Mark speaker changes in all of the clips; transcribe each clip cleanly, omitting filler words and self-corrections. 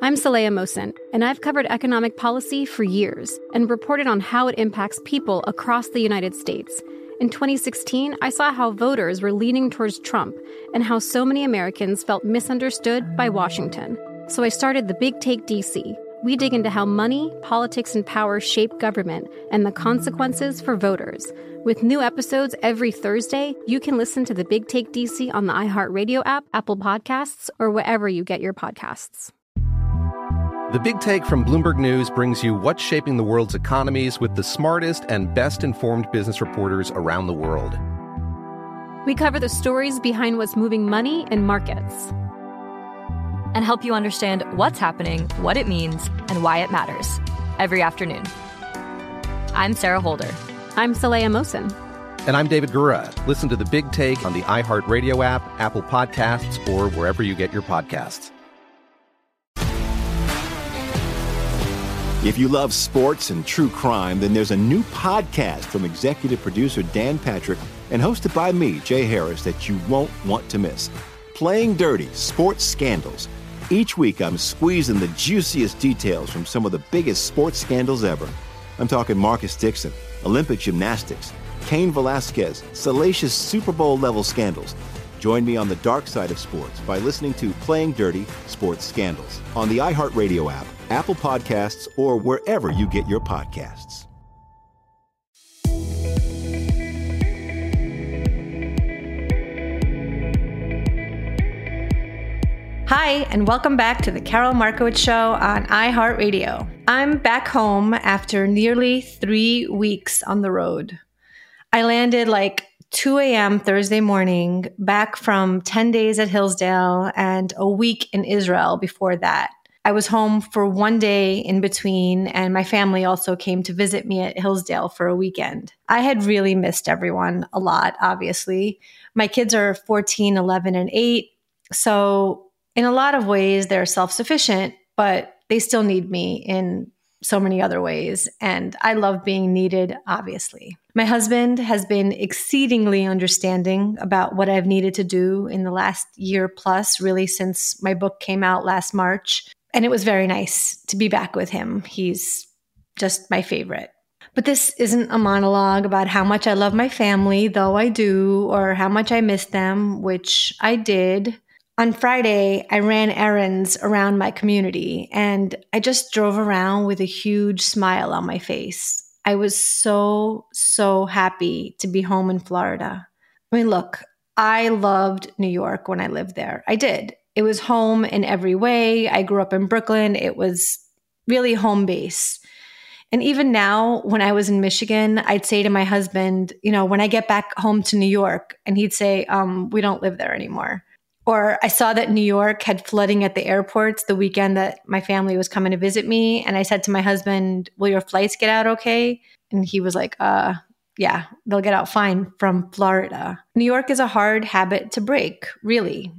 Speaker 1: I'm Saleha Mohsin, and I've covered economic policy for years and reported on how it impacts people across the United States. In 2016, I saw how voters were leaning towards Trump and how so many Americans felt misunderstood by Washington. So I started The Big Take DC. We dig into how money, politics, and power shape government and the consequences for voters. With new episodes every Thursday, you can listen to The Big Take DC on the iHeartRadio app, Apple Podcasts, or wherever you get your podcasts.
Speaker 2: The Big Take from Bloomberg News brings you what's shaping the world's economies with the smartest and best-informed business reporters around the world.
Speaker 1: We cover the stories behind what's moving money and markets,
Speaker 3: and help you understand what's happening, what it means, and why it matters every afternoon. I'm Sarah Holder.
Speaker 1: I'm Saleha Mohsin.
Speaker 2: And I'm David Gura. Listen to The Big Take on the iHeartRadio app, Apple Podcasts, or wherever you get your podcasts.
Speaker 4: If you love sports and true crime, then there's a new podcast from executive producer Dan Patrick and hosted by me, Jay Harris, that you won't want to miss. Playing Dirty: Sports Scandals. Each week, I'm squeezing the juiciest details from some of the biggest sports scandals ever. I'm talking Marcus Dixon, Olympic gymnastics, Cain Velasquez, salacious Super Bowl-level scandals. Join me on the dark side of sports by listening to Playing Dirty: Sports Scandals on the iHeartRadio app, Apple Podcasts, or wherever you get your podcasts.
Speaker 5: Hi, and welcome back to the Carol Markowitz Show on iHeartRadio. I'm back home after nearly 3 weeks on the road. I landed like 2 a.m. Thursday morning, back from 10 days at Hillsdale and a week in Israel before that. I was home for 1 day in between, and my family also came to visit me at Hillsdale for a weekend. I had really missed everyone a lot, obviously. My kids are 14, 11, and 8, so in a lot of ways, they're self-sufficient, but they still need me in so many other ways. And I love being needed, obviously. My husband has been exceedingly understanding about what I've needed to do in the last year plus, really since my book came out last March. And it was very nice to be back with him. He's just my favorite. But this isn't a monologue about how much I love my family, though I do, or how much I miss them, which I did. On Friday, I ran errands around my community, and I just drove around with a huge smile on my face. I was so happy to be home in Florida. I mean, look, I loved New York when I lived there. I did. It was home in every way. I grew up in Brooklyn. It was really home base. And even now, when I was in Michigan, I'd say to my husband, when I get back home to New York, and he'd say, we don't live there anymore. Or I saw that New York had flooding at the airports the weekend that my family was coming to visit me. And I said to my husband, will your flights get out okay? And he was like, yeah, they'll get out fine from Florida. New York is a hard habit to break, really.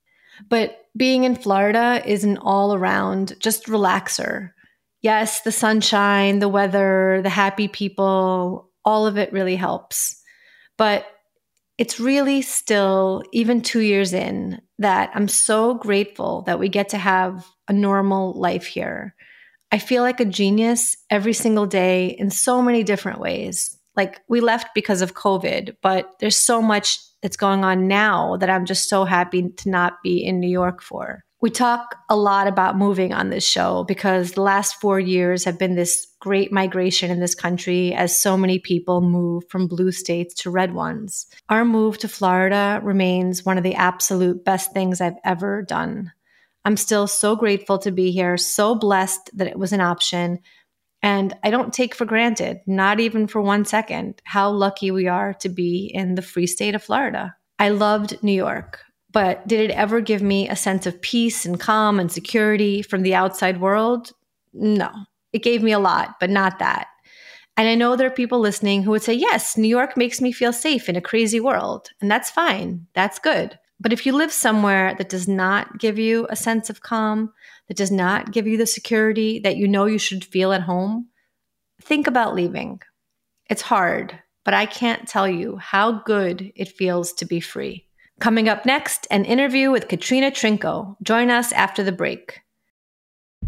Speaker 5: But being in Florida is an all-around just relaxer. Yes, the sunshine, the weather, the happy people, all of it really helps. But it's really still, even 2 years in, that I'm so grateful that we get to have a normal life here. I feel like a genius every single day in so many different ways. Like, we left because of COVID, but there's so much that's going on now that I'm just so happy to not be in New York for. We talk a lot about moving on this show because the last 4 years have been this great migration in this country as so many people move from blue states to red ones. Our move to Florida remains one of the absolute best things I've ever done. I'm still so grateful to be here, so blessed that it was an option. And I don't take for granted, not even for 1 second, how lucky we are to be in the free state of Florida. I loved New York. But did it ever give me a sense of peace and calm and security from the outside world? No. It gave me a lot, but not that. And I know there are people listening who would say, yes, New York makes me feel safe in a crazy world. And that's fine. That's good. But if you live somewhere that does not give you a sense of calm, that does not give you the security that you know you should feel at home, think about leaving. It's hard, but I can't tell you how good it feels to be free. Coming up next, an interview with Katrina Trinko. Join us after the break.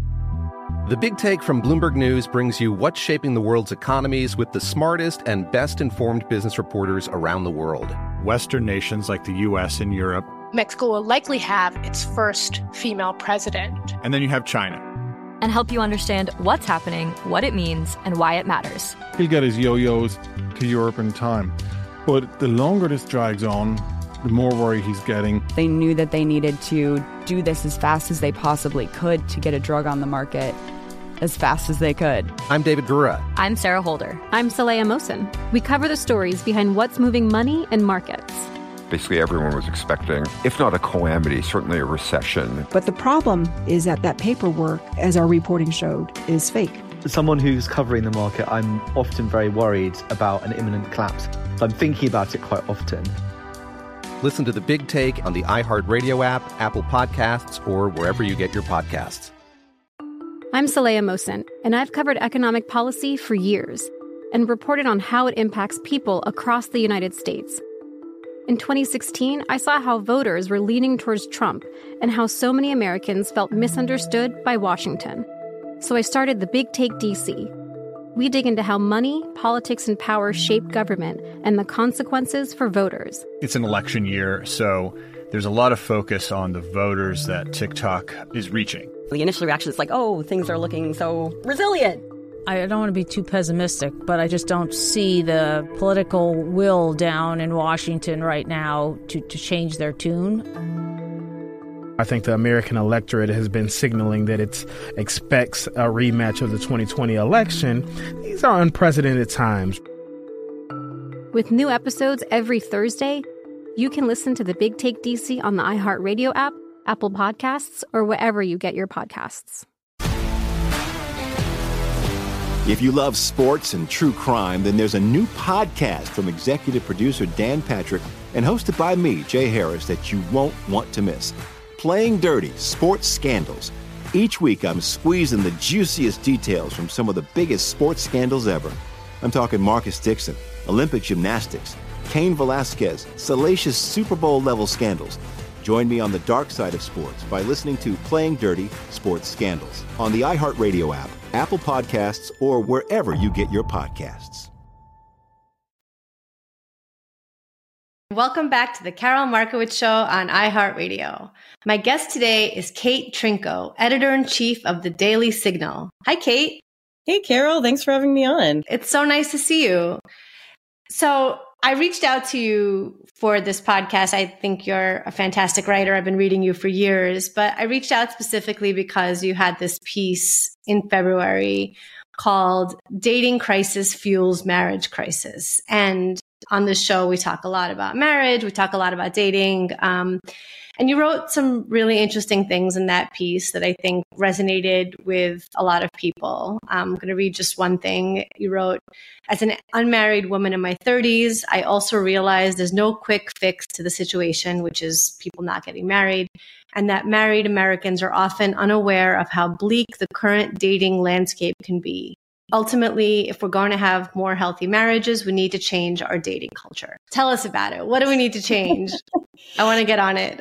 Speaker 2: The Big Take from Bloomberg News brings you what's shaping the world's economies with the smartest and best-informed business reporters around the world.
Speaker 6: Western nations like the U.S. and Europe.
Speaker 7: Mexico will likely have its first female president.
Speaker 6: And then you have China.
Speaker 3: And help you understand what's happening, what it means, and why it matters.
Speaker 8: He'll get his yo-yos to Europe in time. But the longer this drags on, the more worry he's getting.
Speaker 9: They knew that they needed to do this as fast as they possibly could to get a drug on the market as fast as they could.
Speaker 2: I'm David Gura.
Speaker 3: I'm Sarah Holder.
Speaker 1: I'm Saleha Mohsin. We cover the stories behind what's moving money and markets.
Speaker 10: Basically, everyone was expecting, if not a calamity, certainly a recession.
Speaker 11: But the problem is that paperwork, as our reporting showed, is fake.
Speaker 12: As someone who's covering the market, I'm often very worried about an imminent collapse. I'm thinking about it quite often.
Speaker 2: Listen to The Big Take on the iHeartRadio app, Apple Podcasts, or wherever you get your podcasts.
Speaker 1: I'm Saleha Mohsin, and I've covered economic policy for years and reported on how it impacts people across the United States. In 2016, I saw how voters were leaning towards Trump and how so many Americans felt misunderstood by Washington. So I started The Big Take DC. We dig into how money, politics, and power shape government and the consequences for voters.
Speaker 6: It's an election year, so there's a lot of focus on the voters that TikTok is reaching.
Speaker 13: The initial reaction is like, oh, things are looking so resilient.
Speaker 14: I don't want to be too pessimistic, but I just don't see the political will down in Washington right now to change their tune.
Speaker 15: I think the American electorate has been signaling that it expects a rematch of the 2020 election. These are unprecedented times.
Speaker 1: With new episodes every Thursday, you can listen to The Big Take DC on the iHeartRadio app, Apple Podcasts, or wherever you get your podcasts.
Speaker 4: If you love sports and true crime, then there's a new podcast from executive producer Dan Patrick and hosted by me, Jay Harris, that you won't want to miss. Playing Dirty: Sports Scandals. Each week, I'm squeezing the juiciest details from some of the biggest sports scandals ever. I'm talking Marcus Dixon, Olympic gymnastics, Cain Velasquez, salacious Super Bowl-level scandals. Join me on the dark side of sports by listening to Playing Dirty: Sports Scandals on the iHeartRadio app, Apple Podcasts, or wherever you get your podcasts.
Speaker 5: Welcome back to the Carol Markowitz Show on iHeartRadio. My guest today is Kate Trinko, editor-in-chief of the Daily Signal. Hi, Kate.
Speaker 16: Hey, Carol. Thanks for having me on.
Speaker 5: It's so nice to see you. So I reached out to you for this podcast. I think you're a fantastic writer. I've been reading you for years, but I reached out specifically because you had this piece in February called Dating Crisis Fuels Marriage Crisis. And on this show, we talk a lot about marriage. We talk a lot about dating. And you wrote some really interesting things in that piece that I think resonated with a lot of people. I'm going to read just one thing. You wrote, as an unmarried woman in my 30s, I also realized there's no quick fix to the situation, which is people not getting married, and that married Americans are often unaware of how bleak the current dating landscape can be. Ultimately, if we're going to have more healthy marriages, we need to change our dating culture. Tell us about it. What do we need to change? I want to get on it.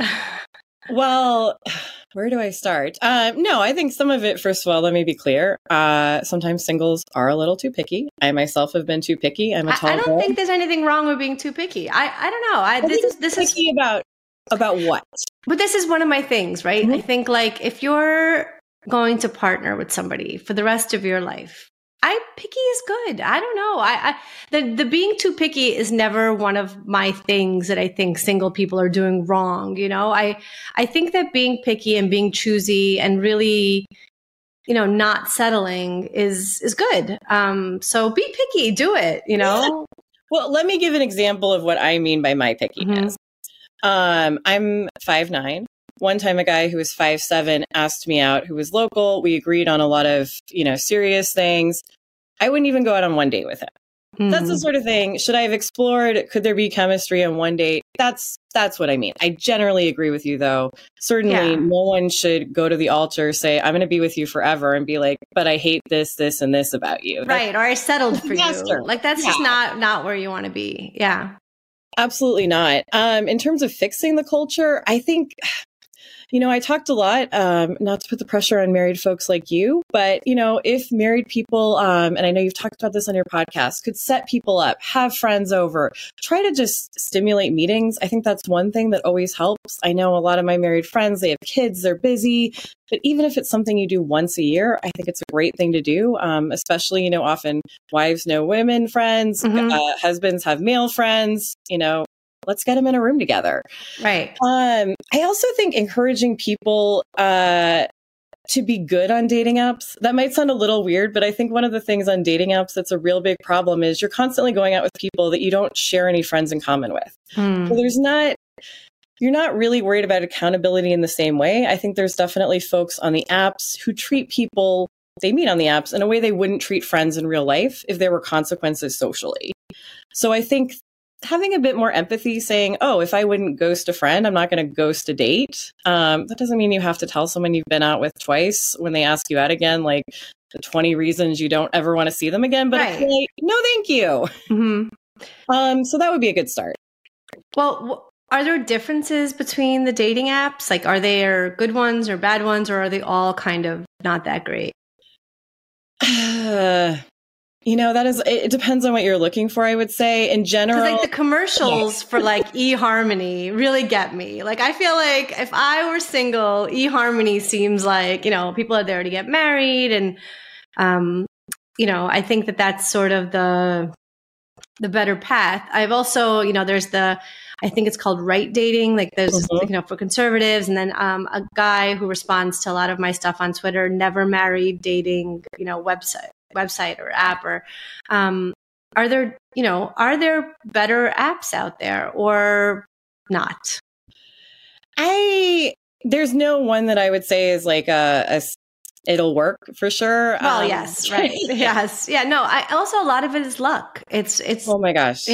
Speaker 16: Well, where do I start? No, I think some of it, first of all, let me be clear. Sometimes singles are a little too picky. I myself have been too picky. I'm a tall girl.
Speaker 5: I don't think there's anything wrong with being too picky. I don't know. This is
Speaker 16: picky about what?
Speaker 5: But this is one of my things, right? Mm-hmm. I think like if you're going to partner with somebody for the rest of your life, picky is good. I don't know. The being too picky is never one of my things that I think single people are doing wrong. You know, I think that being picky and being choosy and really, not settling is good. So be picky, do it,
Speaker 16: Yeah. Well, let me give an example of what I mean by my pickiness. Mm-hmm. I'm 5'9". One time a guy who was 5'7" asked me out, who was local. We agreed on a lot of, serious things. I wouldn't even go out on one date with him. Mm-hmm. That's the sort of thing. Should I have explored? Could there be chemistry on one date? That's what I mean. I generally agree with you, though. Certainly, no one should go to the altar, say, I'm going to be with you forever, and be like, but I hate this, this, and this about you.
Speaker 5: Right. Or I settled for you. Like, that's just not where you want to be. Yeah.
Speaker 16: Absolutely not. In terms of fixing the culture, I think, I talked a lot, not to put the pressure on married folks like you, but, if married people, and I know you've talked about this on your podcast, could set people up, have friends over, try to just stimulate meetings. I think that's one thing that always helps. I know a lot of my married friends, they have kids, they're busy, but even if it's something you do once a year, I think it's a great thing to do, especially, often wives know women friends, husbands have male friends, let's get them in a room together.
Speaker 5: Right.
Speaker 16: I also think encouraging people to be good on dating apps, that might sound a little weird, but I think one of the things on dating apps that's a real big problem is you're constantly going out with people that you don't share any friends in common with. So you're not really worried about accountability in the same way. I think there's definitely folks on the apps who treat people they meet on the apps in a way they wouldn't treat friends in real life if there were consequences socially. So I think having a bit more empathy, saying, oh, if I wouldn't ghost a friend, I'm not going to ghost a date. That doesn't mean you have to tell someone you've been out with twice when they ask you out again, like the 20 reasons you don't ever want to see them again. But it's like, no, thank you. So that would be a good start.
Speaker 5: Well, are there differences between the dating apps? Like, are there good ones or bad ones, or are they all kind of not that great?
Speaker 16: It depends on what you're looking for, I would say. In general,
Speaker 5: like the commercials for like eHarmony really get me. Like, I feel like if I were single, eHarmony seems like, people are there to get married. And, I think that that's sort of the better path. I've also, there's I think it's called Right Dating. Like there's, for conservatives. And then a guy who responds to a lot of my stuff on Twitter, Never Married Dating, website or app, or are there better apps out there or not?
Speaker 16: There's no one that I would say is like it'll work for sure.
Speaker 5: Well, yes, right. Yes. Yeah, no, also a lot of it is luck. It's
Speaker 16: oh my gosh.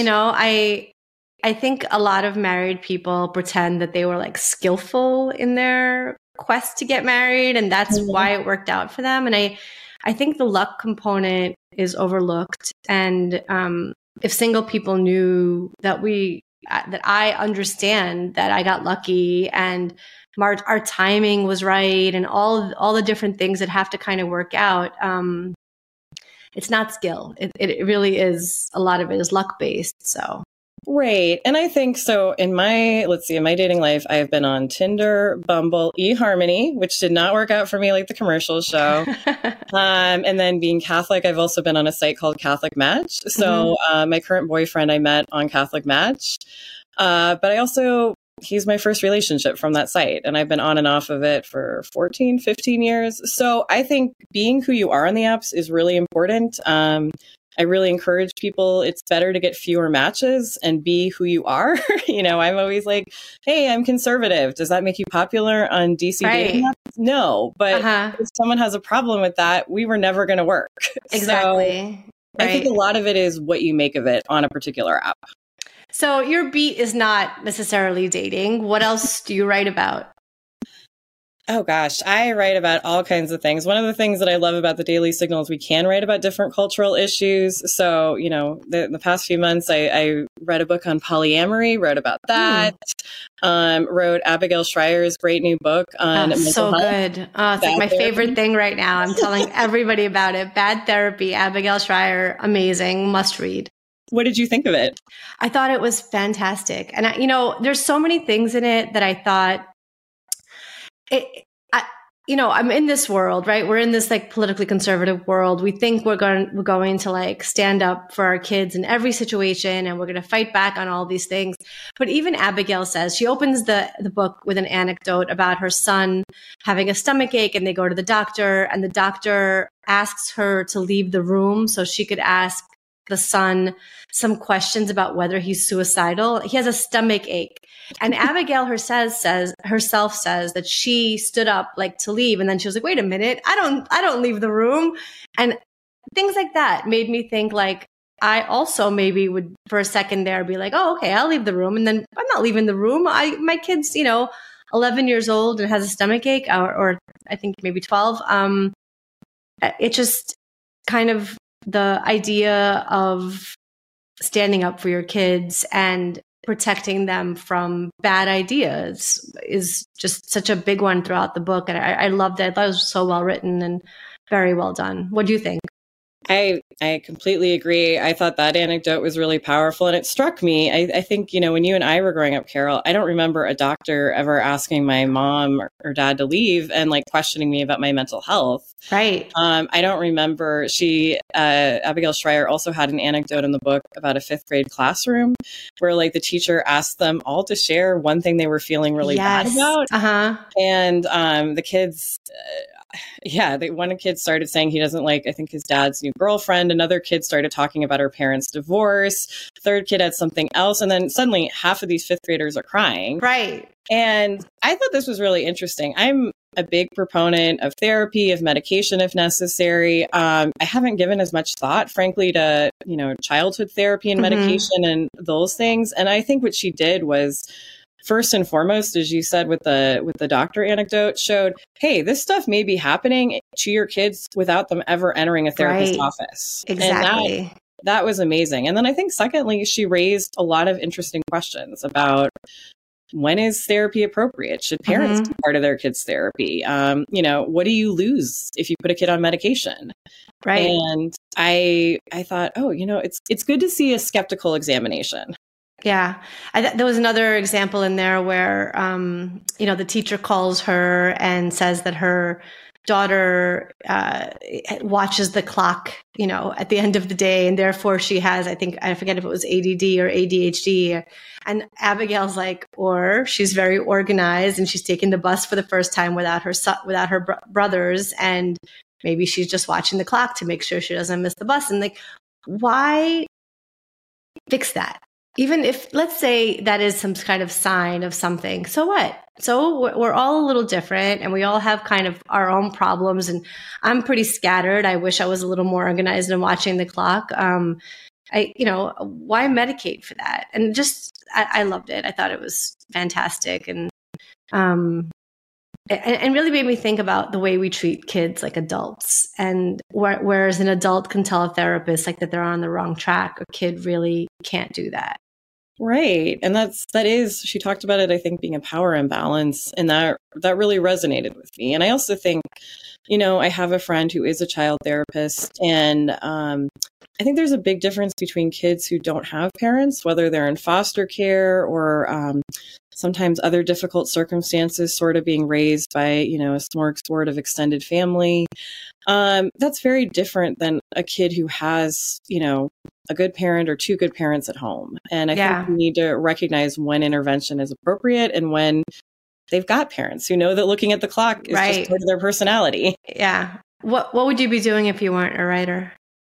Speaker 5: I think a lot of married people pretend that they were like skillful in their quest to get married, and that's why it worked out for them. And I think the luck component is overlooked. And if single people knew that I understand that I got lucky and our timing was right and all the different things that have to kind of work out, it's not skill. It really is, a lot of it is luck based. So.
Speaker 16: Right. And I think so in my dating life, I've been on Tinder, Bumble, eHarmony, which did not work out for me like the commercials show. And then being Catholic, I've also been on a site called Catholic Match. So my current boyfriend I met on Catholic Match. But he's my first relationship from that site. And I've been on and off of it for 14, 15 years. So I think being who you are on the apps is really important. I really encourage people, it's better to get fewer matches and be who you are. I'm always like, hey, I'm conservative. Does that make you popular on DC dating apps? No, but if someone has a problem with that, we were never going to work.
Speaker 5: Exactly.
Speaker 16: So I think a lot of it is what you make of it on a particular app.
Speaker 5: So your beat is not necessarily dating. What else do you write about?
Speaker 16: Oh gosh, I write about all kinds of things. One of the things that I love about the Daily Signal is we can write about different cultural issues. So, the past few months, I read a book on polyamory, wrote about that. Wrote Abigail Shrier's great new book on mental health.
Speaker 5: Good. Oh, it's like my favorite thing right now. I'm telling everybody about it. Bad Therapy, Abigail Shrier, amazing, must read.
Speaker 16: What did you think of it?
Speaker 5: I thought it was fantastic. And, there's so many things in it that I thought, I'm in this world, right? We're in this like politically conservative world. We think we're going to like stand up for our kids in every situation, and we're going to fight back on all these things. But even Abigail says, she opens the book with an anecdote about her son having a stomach ache, and they go to the doctor, and the doctor asks her to leave the room so she could ask the son some questions about whether he's suicidal. He has a stomach ache. And Abigail herself says that she stood up like to leave. And then she was like, wait a minute, I don't leave the room. And things like that made me think like, I also maybe would for a second there be like, oh, okay, I'll leave the room. And then I'm not leaving the room. My kid's, 11 years old and has a stomach ache, or I think maybe 12. It just kind of the idea of standing up for your kids and protecting them from bad ideas is just such a big one throughout the book. And I loved it. I thought it was so well written and very well done. What do you think?
Speaker 16: I completely agree. I thought that anecdote was really powerful, and it struck me. I think, when you and I were growing up, Carol, I don't remember a doctor ever asking my mom or dad to leave and like questioning me about my mental health.
Speaker 5: Right.
Speaker 16: I don't remember. Abigail Shrier also had an anecdote in the book about a 5th grade classroom where like the teacher asked them all to share one thing they were feeling really bad about. And the kids, one kid started saying he doesn't like, I think, his dad's new girlfriend. Another kid started talking about her parents' divorce. Third kid had something else. And then suddenly half of these 5th graders are crying.
Speaker 5: Right.
Speaker 16: And I thought this was really interesting. I'm a big proponent of therapy, of medication if necessary. I haven't given as much thought, frankly, to, childhood therapy and medication and those things. And I think what she did was, first and foremost, as you said with the doctor anecdote, showed, hey, this stuff may be happening to your kids without them ever entering a therapist's office.
Speaker 5: Exactly.
Speaker 16: And that was amazing. And then I think secondly, she raised a lot of interesting questions about when is therapy appropriate? Should parents be part of their kids' therapy? What do you lose if you put a kid on medication?
Speaker 5: Right.
Speaker 16: And I thought, it's good to see a skeptical examination.
Speaker 5: Yeah. There was another example in there where, the teacher calls her and says that her daughter watches the clock, at the end of the day. And therefore she has, I forget if it was ADD or ADHD. And Abigail's like, or she's very organized and she's taking the bus for the first time without her brothers. And maybe she's just watching the clock to make sure she doesn't miss the bus. And like, why fix that? Even if, let's say that is some kind of sign of something, so what? So we're all a little different and we all have kind of our own problems, and I'm pretty scattered. I wish I was a little more organized and watching the clock. Why medicate for that? And I loved it. I thought it was fantastic. And really made me think about the way we treat kids like adults. And whereas an adult can tell a therapist like that they're on the wrong track, a kid really can't do that.
Speaker 16: Right. And she talked about it, I think, being a power imbalance. And that really resonated with me. And I also think, I have a friend who is a child therapist, and I think there's a big difference between kids who don't have parents, whether they're in foster care or sometimes other difficult circumstances, sort of being raised by, a smorgasbord of extended family. That's very different than a kid who has, a good parent or two good parents at home. And I think we need to recognize when intervention is appropriate and when they've got parents who know that looking at the clock is just part of their personality.
Speaker 5: Yeah. What would you be doing if you weren't a writer?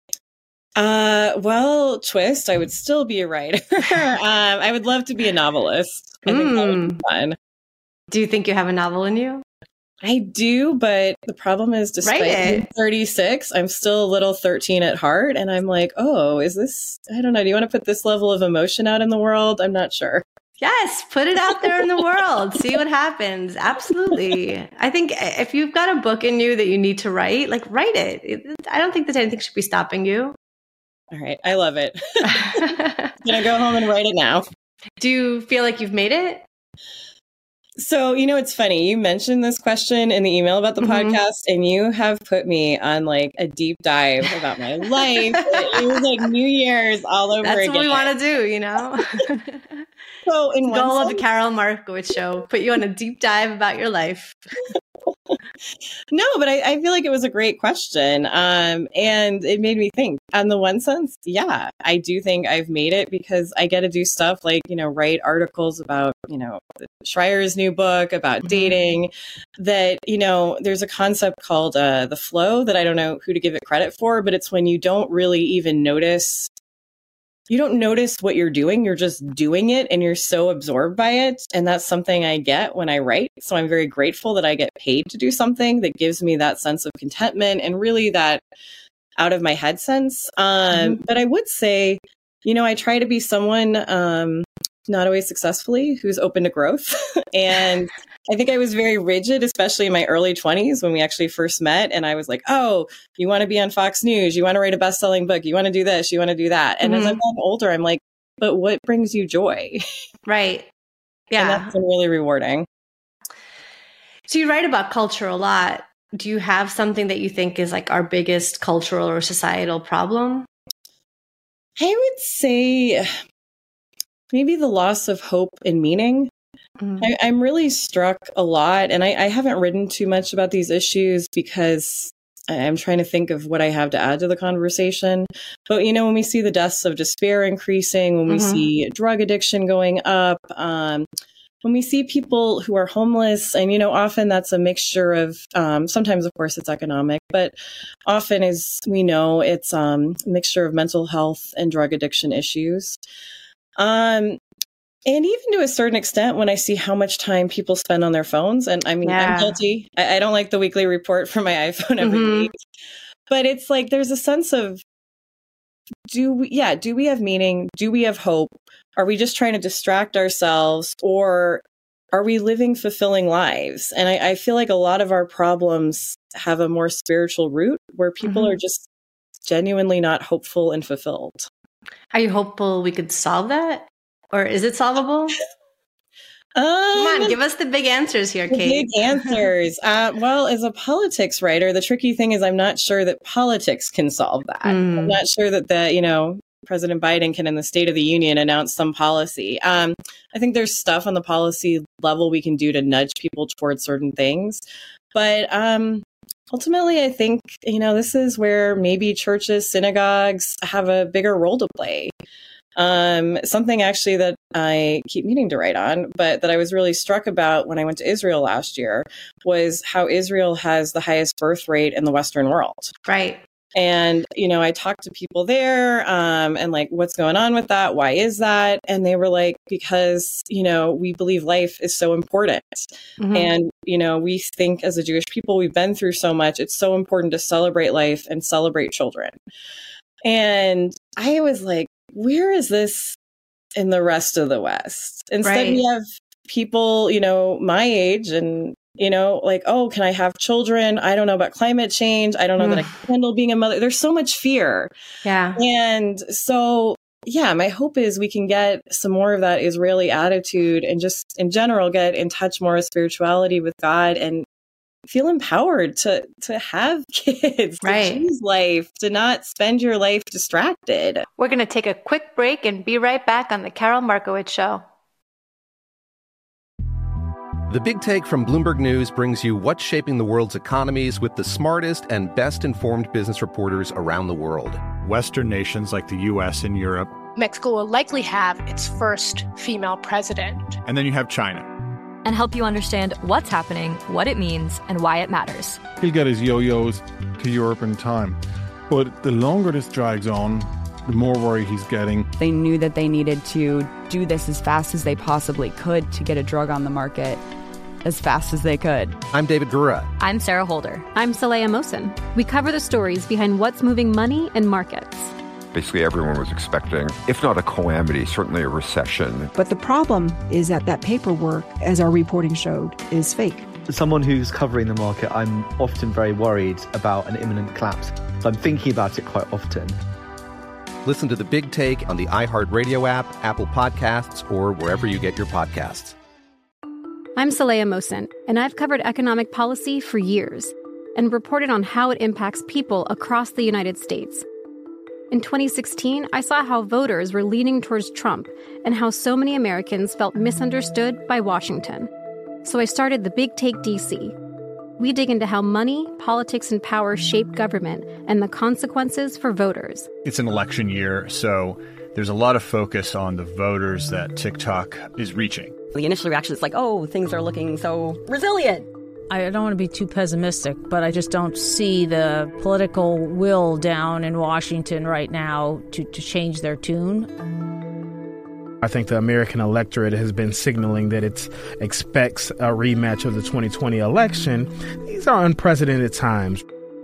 Speaker 16: Well, twist, I would still be a writer. I would love to be a novelist. I think that would be fun.
Speaker 5: Do you think you have a novel in you?
Speaker 16: I do, but the problem is, despite being 36, I'm still a little 13 at heart. And I'm like, is this, I don't know, do you want to put this level of emotion out in the world? I'm not sure.
Speaker 5: Yes, put it out there in the world. See what happens. Absolutely. I think if you've got a book in you that you need to write, write it. I don't think that anything should be stopping you.
Speaker 16: All right. I love it. I'm going to go home and write it now.
Speaker 5: Do you feel like you've made it?
Speaker 16: So, it's funny. You mentioned this question in the email about the podcast, and you have put me on a deep dive about my life. It was like New Year's all over again.
Speaker 5: That's what we want to do,
Speaker 16: So, in
Speaker 5: goal of the Carol Markowitz Show, put you on a deep dive about your life.
Speaker 16: No, but I feel like it was a great question. And it made me think. On the one sense, I do think I've made it because I get to do stuff like, write articles about, Shrier's new book about dating that, there's a concept called the flow that I don't know who to give it credit for, but it's when you don't really even notice. You don't notice what you're doing. You're just doing it and you're so absorbed by it. And that's something I get when I write. So I'm very grateful that I get paid to do something that gives me that sense of contentment and really that out of my head sense. But I would say, I try to be someone, not always successfully, who's open to growth. And I think I was very rigid, especially in my early 20s when we actually first met. And I was like, you want to be on Fox News, you want to write a best-selling book, you want to do this, you want to do that. And as I've gotten older, I'm like, but what brings you joy?
Speaker 5: Right. Yeah.
Speaker 16: And that's been really rewarding.
Speaker 5: So you write about culture a lot. Do you have something that you think is like our biggest cultural or societal problem?
Speaker 16: I would say maybe the loss of hope and meaning. Mm-hmm. I'm really struck a lot, and I haven't written too much about these issues because I'm trying to think of what I have to add to the conversation. But, you know, when we see the deaths of despair increasing, when we see drug addiction going up, when we see people who are homeless, and, you know, often that's a mixture of, sometimes, of course, it's economic, but often, as we know, it's a mixture of mental health and drug addiction issues. And even to a certain extent, when I see how much time people spend on their phones, and I mean, I'm guilty. I don't like the weekly report from my iPhone every week, but it's like there's a sense of, do we have meaning? Do we have hope? Are we just trying to distract ourselves, or are we living fulfilling lives? And I feel like a lot of our problems have a more spiritual root, where people are just genuinely not hopeful and fulfilled.
Speaker 5: Are you hopeful we could solve that? Or is it solvable? Come on, give us the big answers here, Kate.
Speaker 16: Big answers. Well, as a politics writer, the tricky thing is I'm not sure that politics can solve that. I'm not sure that President Biden can, in the State of the Union, announce some policy. I think there's stuff on the policy level we can do to nudge people towards certain things. But ultimately, I think, you know, this is where maybe churches, synagogues have a bigger role to play. Something actually that I keep meaning to write on, but that I was really struck about when I went to Israel last year, was how Israel has the highest birth rate in the Western world.
Speaker 5: Right.
Speaker 16: And, you know, I talked to people there, and like, what's going on with that? Why is that? And they were like, because, you know, we believe life is so important. And, you know, we think as a Jewish people, we've been through so much. It's so important to celebrate life and celebrate children. And I was like, where is this in the rest of the West? Instead, we have people, you know, my age and, you know, like, oh, can I have children? I don't know about climate change. I don't know that I can handle being a mother. There's so much fear.
Speaker 5: Yeah.
Speaker 16: And so, yeah, my hope is we can get some more of that Israeli attitude and just in general get in touch more with spirituality, with God, and feel empowered to have kids, to choose life, to not spend your life distracted.
Speaker 5: We're going to take a quick break and be right back on The Carol Markowitz Show.
Speaker 2: The Big Take from Bloomberg News brings you what's shaping the world's economies with the smartest and best-informed business reporters around the world.
Speaker 6: Western nations like the U.S. and Europe.
Speaker 7: Mexico will likely have its first female president.
Speaker 6: And then you have China.
Speaker 3: And help you understand what's happening, what it means, and why it matters.
Speaker 8: He'll get his yo-yos to Europe in time. But the longer this drags on, the more worry he's getting.
Speaker 9: They knew that they needed to do this as fast as they possibly could to get a drug on the market as fast as they could.
Speaker 2: I'm David Gura.
Speaker 3: I'm Sarah Holder.
Speaker 1: I'm Saleha Mohsin. We cover the stories behind what's moving money and markets.
Speaker 10: Basically, everyone was expecting, if not a calamity, certainly a recession.
Speaker 11: But the problem is that paperwork, as our reporting showed, is fake.
Speaker 12: As someone who's covering the market, I'm often very worried about an imminent collapse. So I'm thinking about it quite often.
Speaker 2: Listen to The Big Take on the iHeartRadio app, Apple Podcasts, or wherever you get your podcasts.
Speaker 1: I'm Saleha Mohsin, and I've covered economic policy for years and reported on how it impacts people across the United States. In 2016, I saw how voters were leaning towards Trump and how so many Americans felt misunderstood by Washington. So I started The Big Take DC. We dig into how money, politics, and power shape government and the consequences for voters.
Speaker 6: It's an election year, so there's a lot of focus on the voters that TikTok is reaching.
Speaker 13: The initial reaction is like, oh, things are looking so resilient.
Speaker 14: I don't want to be too pessimistic, but I just don't see the political will down in Washington right now to change their tune.
Speaker 15: I think the American electorate has been signaling that it expects a rematch of the 2020 election. These are unprecedented times.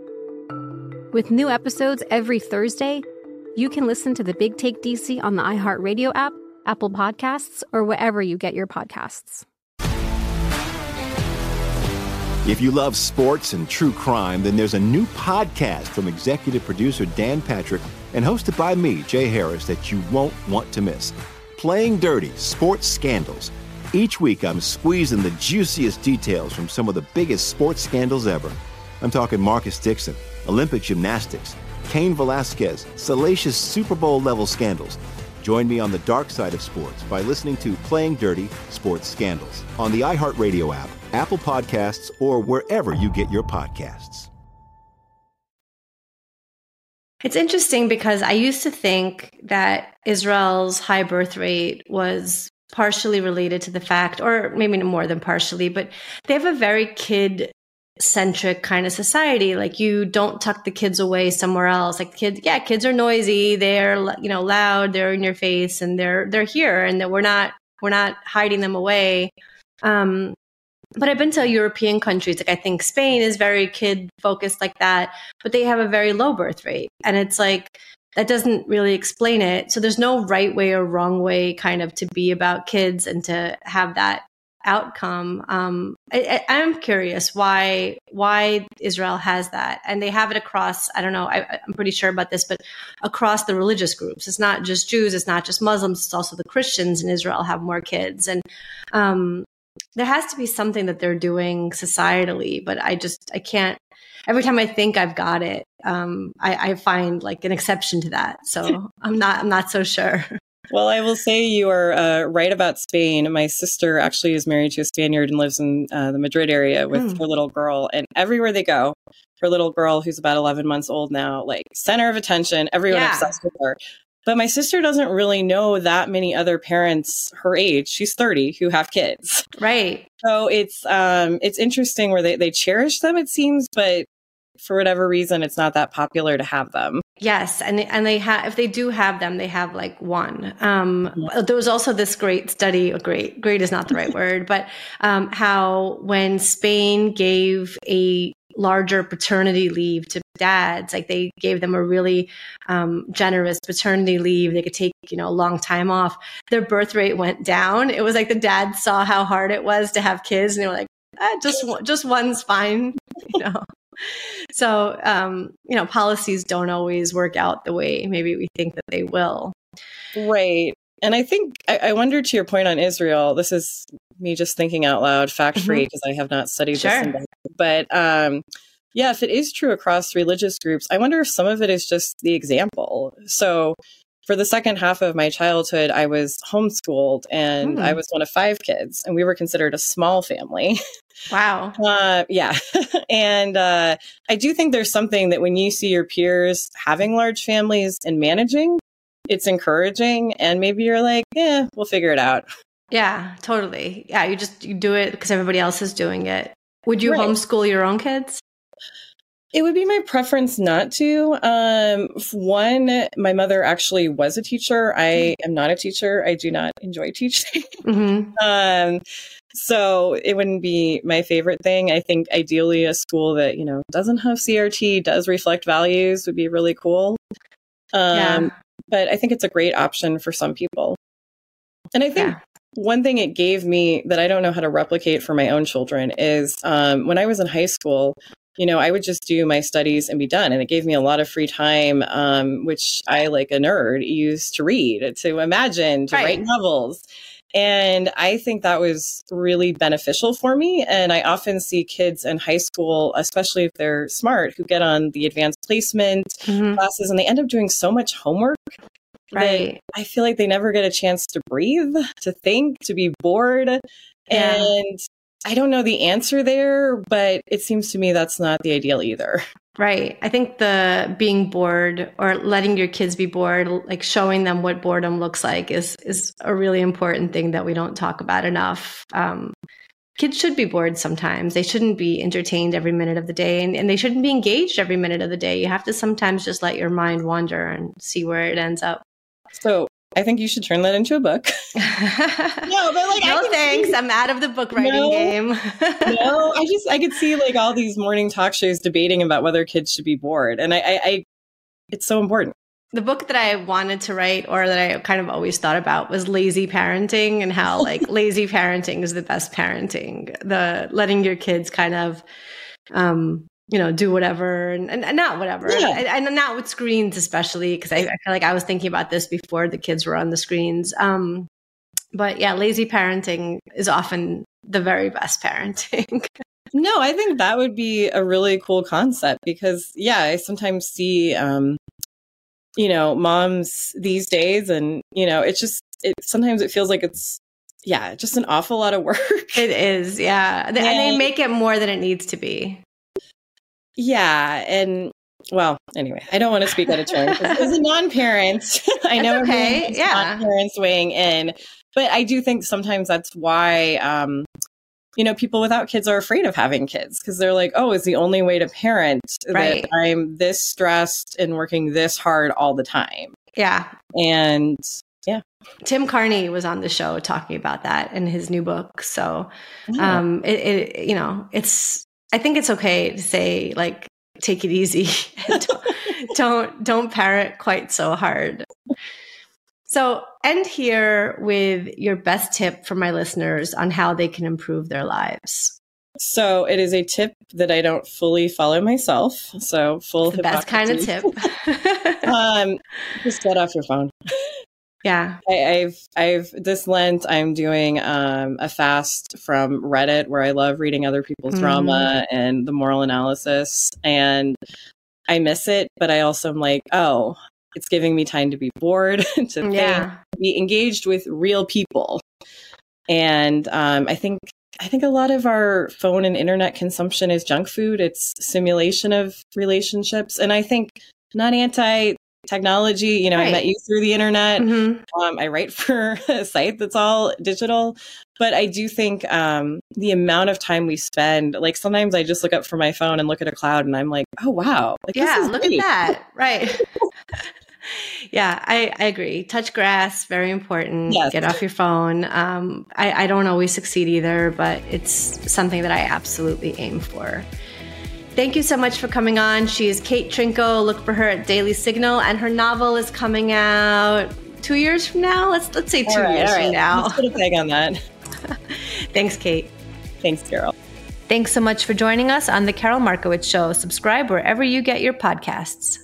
Speaker 1: With new episodes every Thursday, you can listen to The Big Take DC on the iHeartRadio app, Apple Podcasts, or wherever you get your podcasts.
Speaker 4: If you love sports and true crime, then there's a new podcast from executive producer Dan Patrick and hosted by me, Jay Harris, that you won't want to miss. Playing Dirty: Sports Scandals. Each week, I'm squeezing the juiciest details from some of the biggest sports scandals ever. I'm talking Marcus Dixon, Olympic gymnastics, Cain Velasquez, salacious Super Bowl-level scandals. Join me on the dark side of sports by listening to Playing Dirty: Sports Scandals on the iHeartRadio app, Apple Podcasts, or wherever you get your podcasts.
Speaker 5: It's interesting because I used to think that Israel's high birth rate was partially related to the fact, or maybe more than partially, but they have a very kid-centric kind of society. Like, you don't tuck the kids away somewhere else. Like, kids are noisy, they're loud, they're in your face, and they're here, and that we're not hiding them away. But I've been to European countries, like I think Spain is very kid-focused like that, but they have a very low birth rate. And it's like, that doesn't really explain it. So there's no right way or wrong way kind of to be about kids and to have that outcome. I'm curious why Israel has that. And they have it across, I don't know, I'm pretty sure about this, but across the religious groups. It's not just Jews, it's not just Muslims, it's also the Christians in Israel have more kids. And there has to be something that they're doing societally, but I can't, every time I think I've got it, I find like an exception to that. So I'm not so sure.
Speaker 16: Well, I will say you are right about Spain. My sister actually is married to a Spaniard and lives in the Madrid area with her little girl. And everywhere they go, her little girl, who's about 11 months old now, like center of attention, everyone obsessed with her. But my sister doesn't really know that many other parents her age, she's 30, who have kids.
Speaker 5: Right.
Speaker 16: So it's interesting where they cherish them, it seems, but for whatever reason, it's not that popular to have them.
Speaker 5: Yes. And they have, if they do have them, they have like one. There was also this great study, great is not the right word, but how when Spain gave a larger paternity leave to dads, like they gave them a really generous paternity leave. They could take, a long time off. Their birth rate went down. It was like the dads saw how hard it was to have kids, and they were like, just one's fine, So, policies don't always work out the way maybe we think that they will.
Speaker 16: Right. And I think, I wonder, to your point on Israel, this is me just thinking out loud, fact-free, because I have not studied this in depth. But if it is true across religious groups, I wonder if some of it is just the example. So for the second half of my childhood, I was homeschooled, and I was one of 5 kids, and we were considered a small family.
Speaker 5: Wow.
Speaker 16: Yeah. And I do think there's something that when you see your peers having large families and managing, it's encouraging. And maybe you're like, we'll figure it out.
Speaker 5: Yeah, totally. Yeah, you do it because everybody else is doing it. Would you homeschool your own kids?
Speaker 16: It would be my preference not to. One, my mother actually was a teacher. I am not a teacher. I do not enjoy teaching. So it wouldn't be my favorite thing. I think ideally a school that, doesn't have CRT, does reflect values would be really cool. But I think it's a great option for some people. And I think one thing it gave me that I don't know how to replicate for my own children is when I was in high school, I would just do my studies and be done. And it gave me a lot of free time, which I, like a nerd, used to read, to imagine, to write novels. And I think that was really beneficial for me. And I often see kids in high school, especially if they're smart, who get on the advanced placement classes, and they end up doing so much homework. Right. I feel like they never get a chance to breathe, to think, to be bored. And I don't know the answer there, but it seems to me that's not the ideal either.
Speaker 5: Right. I think the being bored or letting your kids be bored, like showing them what boredom looks like is a really important thing that we don't talk about enough. Kids should be bored sometimes. They shouldn't be entertained every minute of the day, and they shouldn't be engaged every minute of the day. You have to sometimes just let your mind wander and see where it ends up.
Speaker 16: So I think you should turn that into a book.
Speaker 5: No, thanks. I'm out of the book writing game.
Speaker 16: I could see like all these morning talk shows debating about whether kids should be bored. And I it's so important.
Speaker 5: The book that I wanted to write, or that I kind of always thought about, was Lazy Parenting, and how like lazy parenting is the best parenting. The letting your kids kind of, do whatever and not whatever. Yeah. And not with screens, especially, because I feel like I was thinking about this before the kids were on the screens. But yeah, lazy parenting is often the very best parenting.
Speaker 16: No, I think that would be a really cool concept because, I sometimes see, moms these days, and, sometimes it feels like it's, just an awful lot of work.
Speaker 5: It is, yeah. And they make it more than it needs to be.
Speaker 16: Yeah. And, well, anyway, I don't want to speak out of turn. As a non-parent, I know non-parents weighing in. But I do think sometimes that's why, people without kids are afraid of having kids, because they're like, oh, it's the only way to parent that I'm this stressed and working this hard all the time.
Speaker 5: Yeah.
Speaker 16: And
Speaker 5: Tim Carney was on the show talking about that in his new book. So, I think it's okay to say, like, take it easy. don't parent quite so hard. So end here with your best tip for my listeners on how they can improve their lives.
Speaker 16: So it is a tip that I don't fully follow myself. So full
Speaker 5: the best kind of tip.
Speaker 16: Just get off your phone.
Speaker 5: Yeah.
Speaker 16: I've this Lent, I'm doing a fast from Reddit, where I love reading other people's drama and the moral analysis. And I miss it, but I also am like, oh, it's giving me time to be bored, to think, be engaged with real people. And I think a lot of our phone and internet consumption is junk food. It's simulation of relationships. And I think not anti-technology, I met you through the internet. I write for a site that's all digital. But I do think the amount of time we spend, like sometimes I just look up from my phone and look at a cloud and I'm like, oh, wow. Like,
Speaker 5: look at that. Right. Yeah, I agree. Touch grass, very important. Yes. Get off your phone. I don't always succeed either, but it's something that I absolutely aim for. Thank you so much for coming on. She is Kate Trinko. Look for her at Daily Signal, and her novel is coming out 2 years from now. Let's say 2 years from now.
Speaker 16: Let's put a peg on that.
Speaker 5: Thanks, Kate.
Speaker 16: Thanks, Carol.
Speaker 5: Thanks so much for joining us on The Carol Markowitz Show. Subscribe wherever you get your podcasts.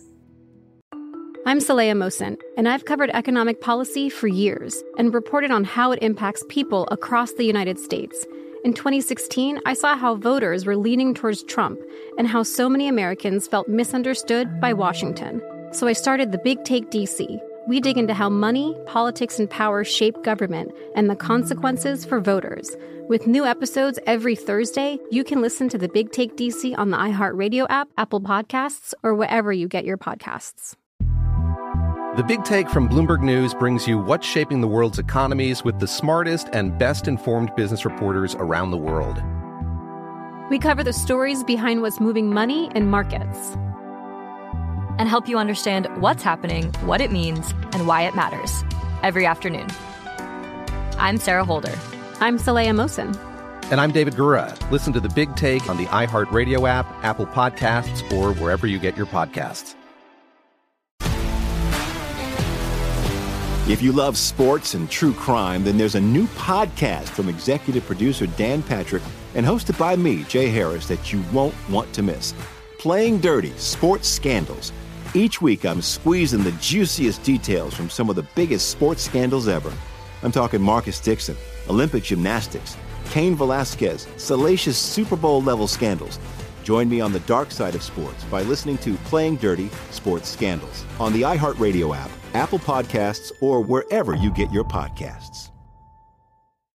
Speaker 1: I'm Saleha Mohsin, and I've covered economic policy for years and reported on how it impacts people across the United States. In 2016, I saw how voters were leaning towards Trump and how so many Americans felt misunderstood by Washington. So I started The Big Take DC. We dig into how money, politics, and power shape government and the consequences for voters. With new episodes every Thursday, you can listen to The Big Take DC on the iHeartRadio app, Apple Podcasts, or wherever you get your podcasts.
Speaker 2: The Big Take from Bloomberg News brings you what's shaping the world's economies with the smartest and best-informed business reporters around the world.
Speaker 1: We cover the stories behind what's moving money and markets,
Speaker 3: and help you understand what's happening, what it means, and why it matters every afternoon. I'm Sarah Holder.
Speaker 1: I'm Saleha Mohsin.
Speaker 2: And I'm David Gura. Listen to The Big Take on the iHeartRadio app, Apple Podcasts, or wherever you get your podcasts.
Speaker 4: If you love sports and true crime, then there's a new podcast from executive producer Dan Patrick and hosted by me, Jay Harris, that you won't want to miss. Playing Dirty: Sports Scandals. Each week, I'm squeezing the juiciest details from some of the biggest sports scandals ever. I'm talking Marcus Dixon, Olympic gymnastics, Cain Velasquez, salacious Super Bowl-level scandals. Join me on the dark side of sports by listening to Playing Dirty: Sports Scandals on the iHeartRadio app, Apple Podcasts, or wherever you get your podcasts.